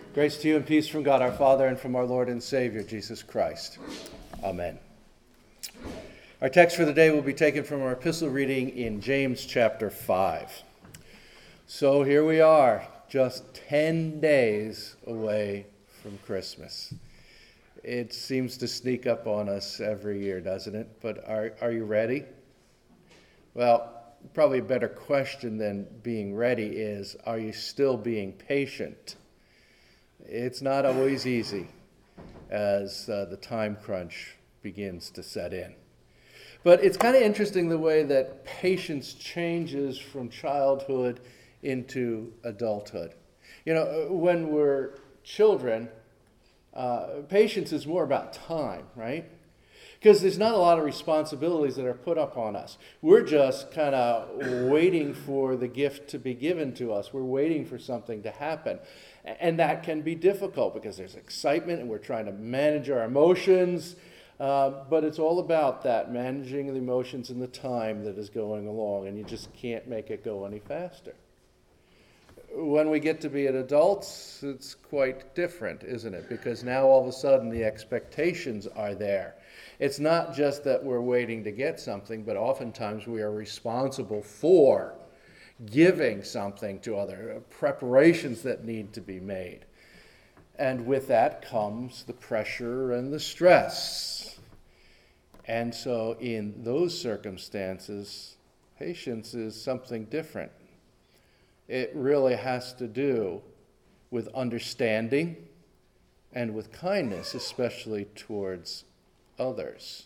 Grace to you and peace from God our Father and from our Lord and Savior, Jesus Christ. Amen. Our text for the day will be taken from our epistle reading in James chapter 5. So here we are, just 10 days away from Christmas. It seems to sneak up on us every year, doesn't it? But are you ready? Well, probably a better question than being ready is, are you still being patient? It's not always easy as the time crunch begins to set in. But it's kind of interesting the way that patience changes from childhood into adulthood. You know, when we're children, patience is more about time, right? Because there's not a lot of responsibilities that are put up on us. We're just kind of waiting for the gift to be given to us. We're waiting for something to happen. And that can be difficult because there's excitement and we're trying to manage our emotions. But it's all about that, managing the emotions and the time that is going along. And you just can't make it go any faster. When we get to be adults, it's quite different, isn't it? Because now all of a sudden the expectations are there. It's not just that we're waiting to get something, but oftentimes we are responsible for giving something to other preparations that need to be made. And with that comes the pressure and the stress. And so in those circumstances, patience is something different. It really has to do with understanding and with kindness, especially towards others.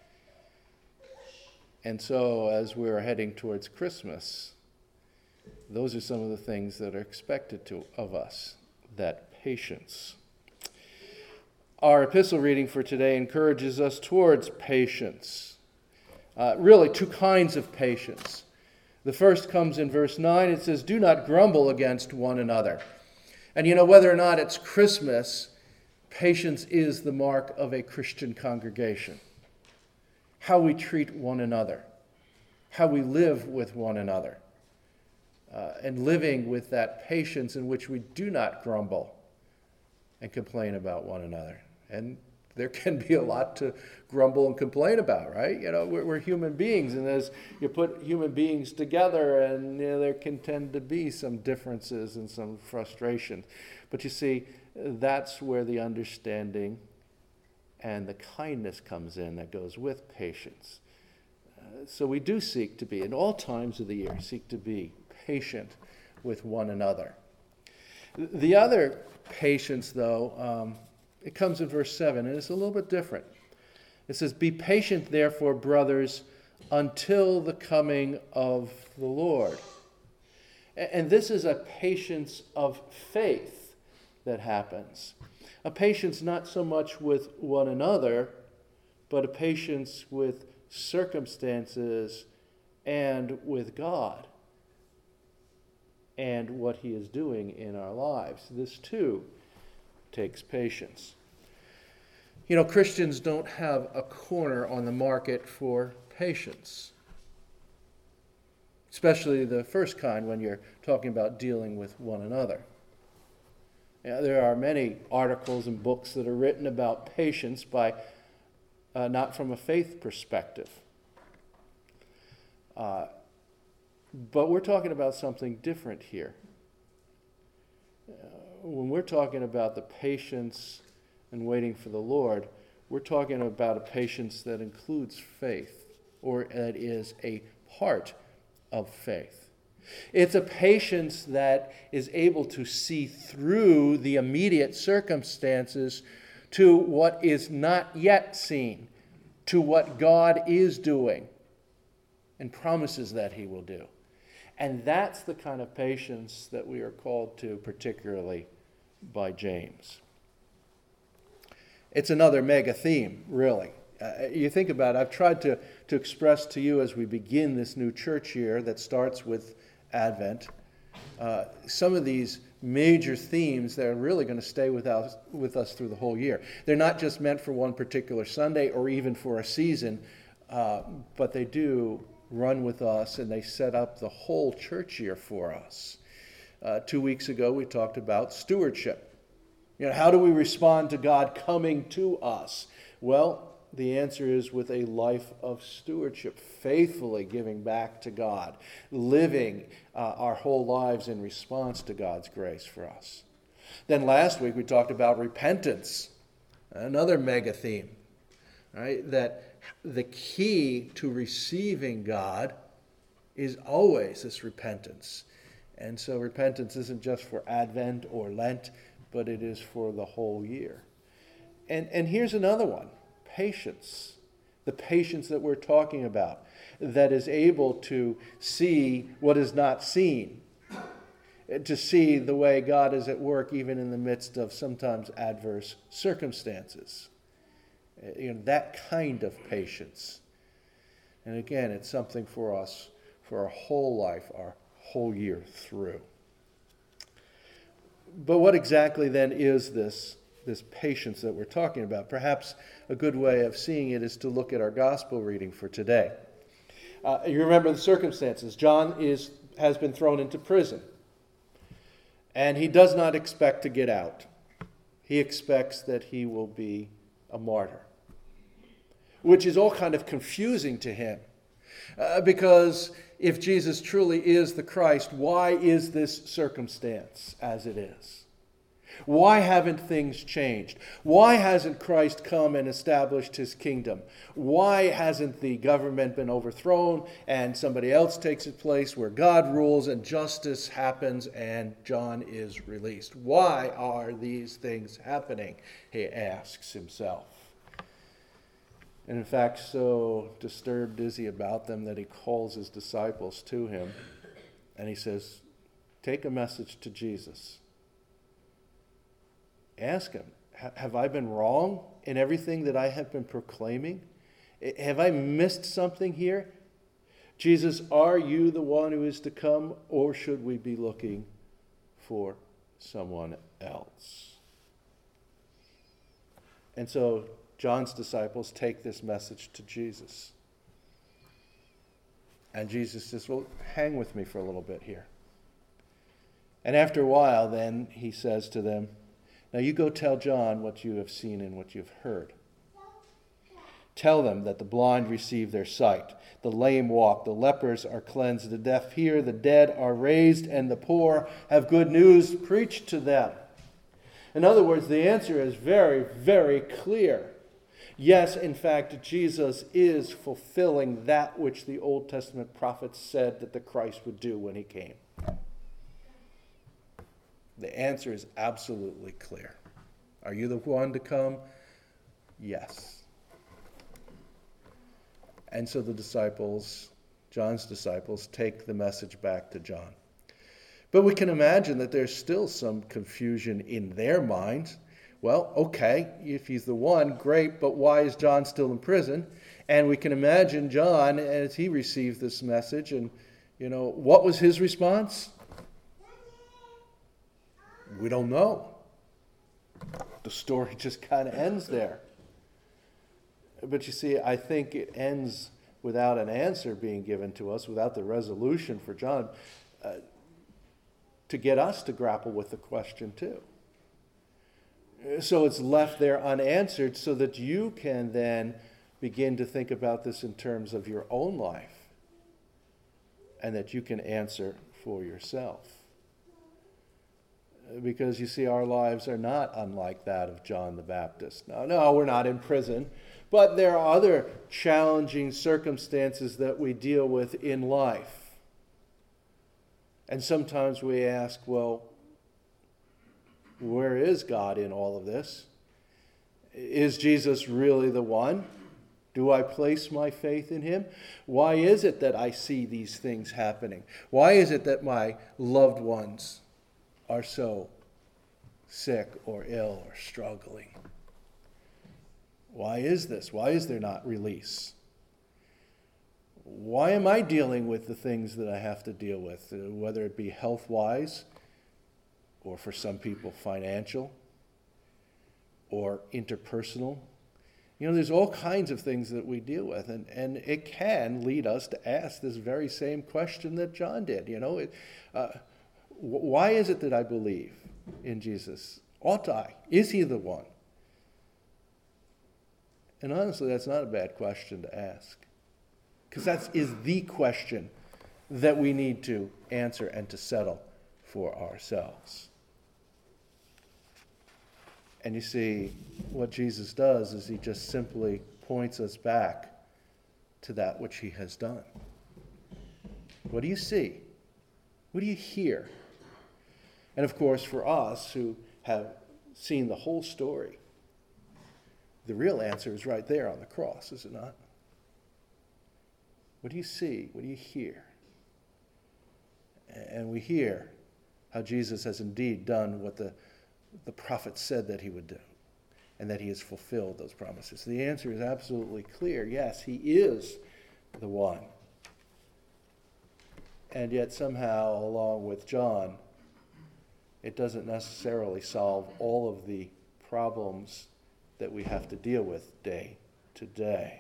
And so as we're heading towards Christmas, those are some of the things that are expected of us, that patience. Our epistle reading for today encourages us towards patience. Really, two kinds of patience. The first comes in verse 9. It says, "Do not grumble against one another." And you know, whether or not it's Christmas, patience is the mark of a Christian congregation. How we treat one another, how we live with one another, and living with that patience in which we do not grumble and complain about one another. And there can be a lot to grumble and complain about, right? You know, we're human beings, and as you put human beings together, and you know, there can tend to be some differences and some frustration. But you see, that's where the understanding and the kindness comes in that goes with patience. So we do seek to be, in all times of the year, seek to be patient with one another. The other patience, though, it comes in verse 7, and it's a little bit different. It says, "Be patient, therefore, brothers, until the coming of the Lord." And this is a patience of faith that happens. A patience not so much with one another, but a patience with circumstances and with God and what He is doing in our lives. This, too, takes patience. You know, Christians don't have a corner on the market for patience, especially the first kind when you're talking about dealing with one another. Yeah, there are many articles and books that are written about patience by not from a faith perspective. But we're talking about something different here. When we're talking about the patience and waiting for the Lord, we're talking about a patience that includes faith, or that is a part of faith. It's a patience that is able to see through the immediate circumstances to what is not yet seen, to what God is doing and promises that He will do. And that's the kind of patience that we are called to, particularly by James. It's another mega theme, really. You think about it, I've tried to express to you as we begin this new church year that starts with Advent, some of these major themes that are really going to stay with us through the whole year. They're not just meant for one particular Sunday or even for a season, but they do run with us and they set up the whole church year for us. 2 weeks ago we talked about stewardship. How do we respond to God coming to us? Well, the answer is with a life of stewardship, faithfully giving back to God, living our whole lives in response to God's grace for us. Then last week we talked about repentance, another mega theme, right? That the key to receiving God is always this repentance. And so repentance isn't just for Advent or Lent, but it is for the whole year. And here's another one, patience. The patience that we're talking about, that is able to see what is not seen, to see the way God is at work even in the midst of sometimes adverse circumstances. That kind of patience. And again, it's something for us for our whole life, our whole year through. But what exactly then is this patience that we're talking about? Perhaps a good way of seeing it is to look at our gospel reading for today. You remember the circumstances. John has been thrown into prison, and he does not expect to get out. He expects that he will be a martyr, which is all kind of confusing to him. Because if Jesus truly is the Christ, why is this circumstance as it is? Why haven't things changed? Why hasn't Christ come and established his kingdom? Why hasn't the government been overthrown and somebody else takes its place where God rules and justice happens and John is released? Why are these things happening? He asks himself. And in fact, so disturbed is he about them that he calls his disciples to him and he says, take a message to Jesus. Ask him, have I been wrong in everything that I have been proclaiming? Have I missed something here? Jesus, are you the one who is to come, or should we be looking for someone else? And so John's disciples take this message to Jesus. And Jesus says, well, hang with me for a little bit here. And after a while, then, he says to them, now you go tell John what you have seen and what you've heard. Tell them that the blind receive their sight, the lame walk, the lepers are cleansed, the deaf hear, the dead are raised, and the poor have good news preached to them. In other words, the answer is very, very clear. Yes, in fact, Jesus is fulfilling that which the Old Testament prophets said that the Christ would do when he came. The answer is absolutely clear. Are you the one to come? Yes. And so the disciples, John's disciples, take the message back to John. But we can imagine that there's still some confusion in their minds. Well, okay, if he's the one, great, but why is John still in prison? And we can imagine John as he received this message, and, what was his response? We don't know. The story just kind of ends there. But you see, I think it ends without an answer being given to us, without the resolution for John, to get us to grapple with the question too. So it's left there unanswered so that you can then begin to think about this in terms of your own life and that you can answer for yourself. Because you see, our lives are not unlike that of John the Baptist. No, we're not in prison, but there are other challenging circumstances that we deal with in life. And sometimes we ask, well, where is God in all of this? Is Jesus really the one? Do I place my faith in him? Why is it that I see these things happening? Why is it that my loved ones are so sick or ill or struggling? Why is this? Why is there not release? Why am I dealing with the things that I have to deal with, whether it be health-wise, or for some people financial, or interpersonal? There's all kinds of things that we deal with, and it can lead us to ask this very same question that John did. Why is it that I believe in Jesus Ought I? Is he the one? And honestly, that's not a bad question to ask. Because that is the question that we need to answer and to settle for ourselves. And you see, what Jesus does is he just simply points us back to that which he has done. What do you see? What do you hear? And of course, for us who have seen the whole story, the real answer is right there on the cross, is it not? What do you see? What do you hear? And we hear how Jesus has indeed done what the prophet said that he would do, and that he has fulfilled those promises. The answer is absolutely clear. Yes, he is the one. And yet somehow, along with John, it doesn't necessarily solve all of the problems that we have to deal with day to day.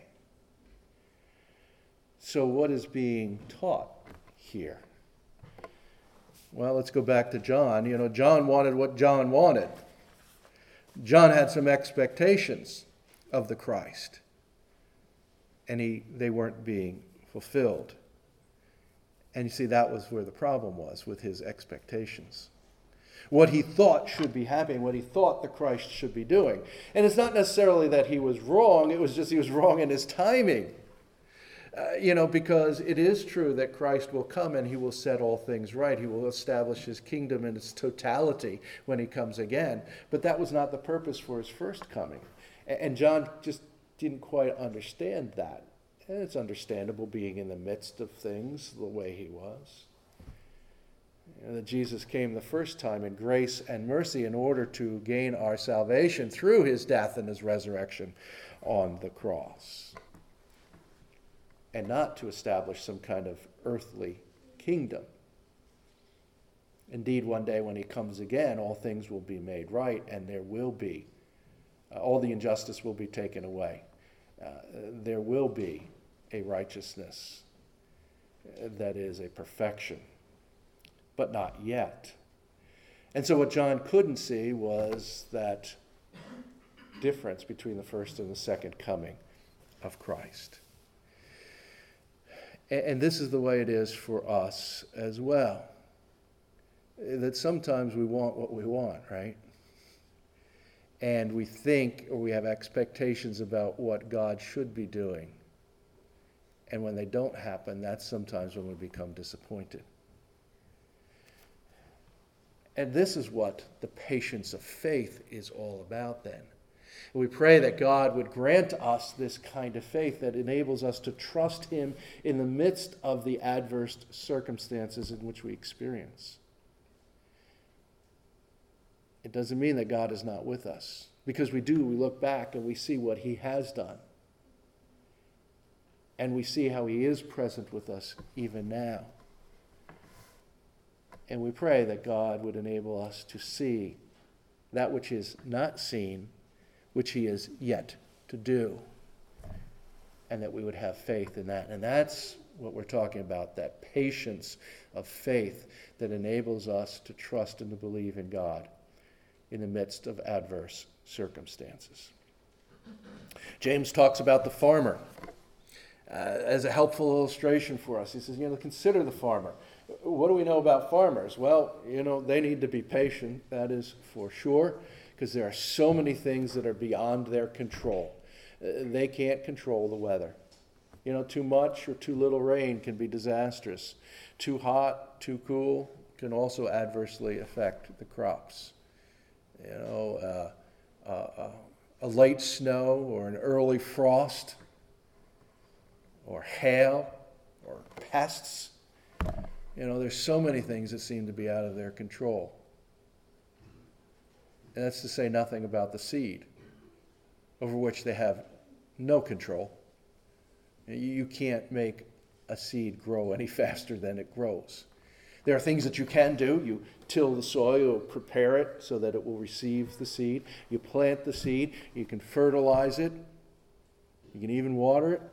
So what is being taught here? Well, let's go back to John. John wanted what John wanted. John had some expectations of the Christ, and they weren't being fulfilled. And you see, that was where the problem was with his expectations. What he thought should be happening, what he thought the Christ should be doing. And it's not necessarily that he was wrong, it was just he was wrong in his timing. Because it is true that Christ will come and he will set all things right. He will establish his kingdom in its totality when he comes again. But that was not the purpose for his first coming. And John just didn't quite understand that. And it's understandable being in the midst of things the way he was. That Jesus came the first time in grace and mercy in order to gain our salvation through his death and his resurrection on the cross. And not to establish some kind of earthly kingdom. Indeed, one day when he comes again, all things will be made right, and there will be, all the injustice will be taken away. There will be a righteousness that is a perfection, but not yet. And so what John couldn't see was that difference between the first and the second coming of Christ. And this is the way it is for us as well. That sometimes we want what we want, right? And we think or we have expectations about what God should be doing. And when they don't happen, that's sometimes when we become disappointed. And this is what the patience of faith is all about then. We pray that God would grant us this kind of faith that enables us to trust him in the midst of the adverse circumstances in which we experience. It doesn't mean that God is not with us, because we look back and we see what he has done. And we see how he is present with us even now. And we pray that God would enable us to see that which is not seen, which he is yet to do. And that we would have faith in that. And that's what we're talking about, that patience of faith that enables us to trust and to believe in God in the midst of adverse circumstances. James talks about the farmer as a helpful illustration for us. He says, consider the farmer. What do we know about farmers? Well, they need to be patient, that is for sure, because there are so many things that are beyond their control. They can't control the weather. Too much or too little rain can be disastrous. Too hot, too cool can also adversely affect the crops. A late snow or an early frost or hail or pests. There's so many things that seem to be out of their control. And that's to say nothing about the seed, over which they have no control. You can't make a seed grow any faster than it grows. There are things that you can do. You till the soil, you prepare it so that it will receive the seed. You plant the seed. You can fertilize it. You can even water it.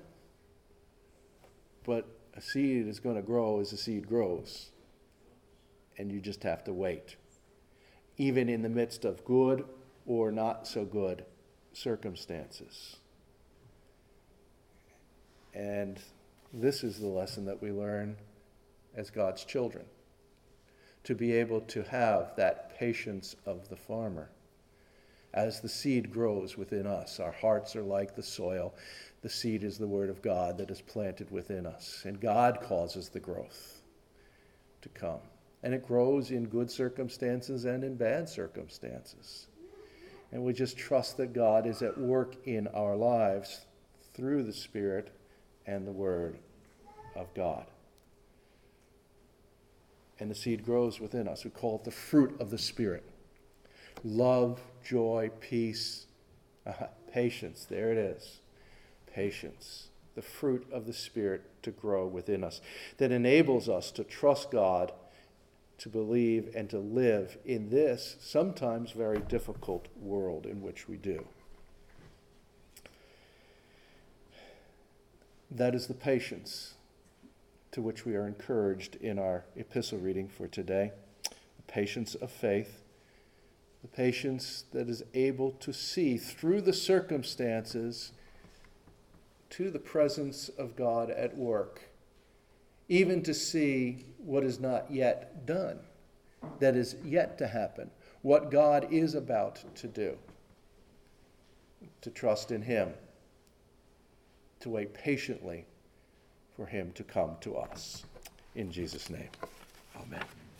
But a seed is going to grow as a seed grows. And you just have to wait. even in the midst of good or not so good circumstances. And this is the lesson that we learn as God's children, to be able to have that patience of the farmer. As the seed grows within us, our hearts are like the soil. The seed is the word of God that is planted within us, and God causes the growth to come. And it grows in good circumstances and in bad circumstances. And we just trust that God is at work in our lives through the Spirit and the Word of God. And the seed grows within us. We call it the fruit of the Spirit. Love, joy, peace, patience. There it is. Patience. The fruit of the Spirit to grow within us. That enables us to trust God, to believe, and to live in this sometimes very difficult world in which we do. That is the patience to which we are encouraged in our epistle reading for today. The patience of faith. The patience that is able to see through the circumstances to the presence of God at work, even to see what is not yet done, that is yet to happen, what God is about to do, to trust in Him, to wait patiently for Him to come to us. In Jesus' name, amen.